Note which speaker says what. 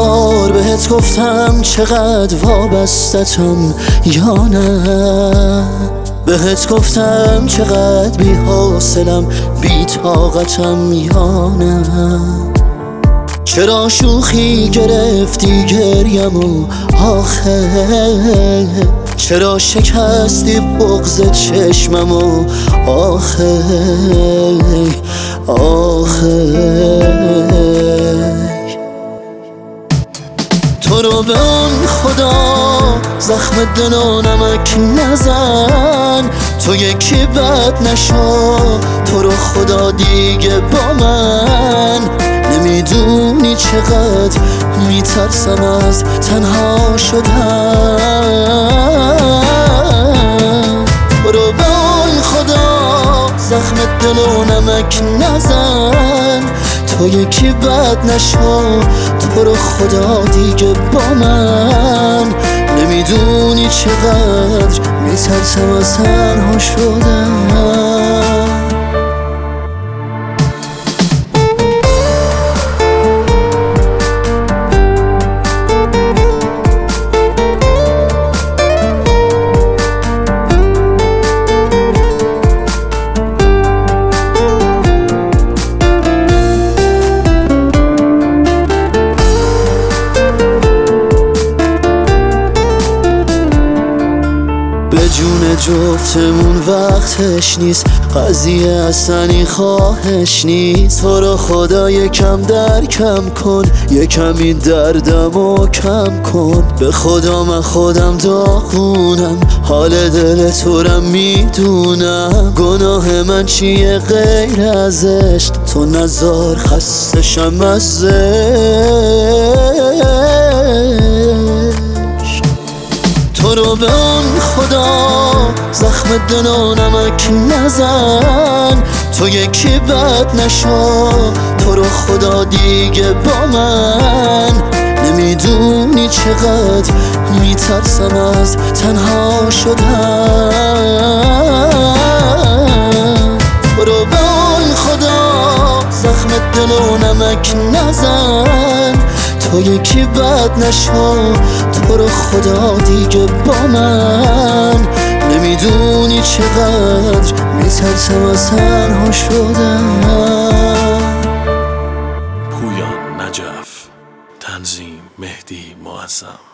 Speaker 1: بار بهت گفتم چقدر وابستتم یا نه؟ بهت گفتم چقدر بی حوصلم بی طاقتم یا نه؟ چرا شوخی گرفتی گریمو آخه؟ چرا شکستی بغض چشممو آخه؟ تو رو به اون خدا زخم دل و نمک نزن، تو یکی بد نشو، تو رو خدا دیگه با من. نمیدونی چقدر میترسم از تنها شدن. تو رو به اون خدا زخم دل و نمک نزن، تو یکی بد نشو، تو رو خدا دیگه با من. نمیدونی چقدر میترسم از تنها شدن. به جون جفتمون وقتش نیست، قضیه اصلا خواهش نیست. تو رو خدا یکم درکم کن، یکم این دردمو کم کن. به خدا من خودم داغونم، حال دل تو رم میدونم. گناه من چیه غیر از عشق؟ تو نزار خستشم از تو رو به اون خدا زخم دل و نمک نزن، تو یکی بد نشو، تو رو خدا دیگه با من. نمیدونی چقدر میترسم از تنها شدن. تو رو به اون خدا زخم دل و نمک نزن، تو یکی بد نشو، تو رو خدا دیگه با من. نمیدونی چقدر میترسم از تنها شدن.
Speaker 2: پویان نجف، تنظیم مهدی معظم.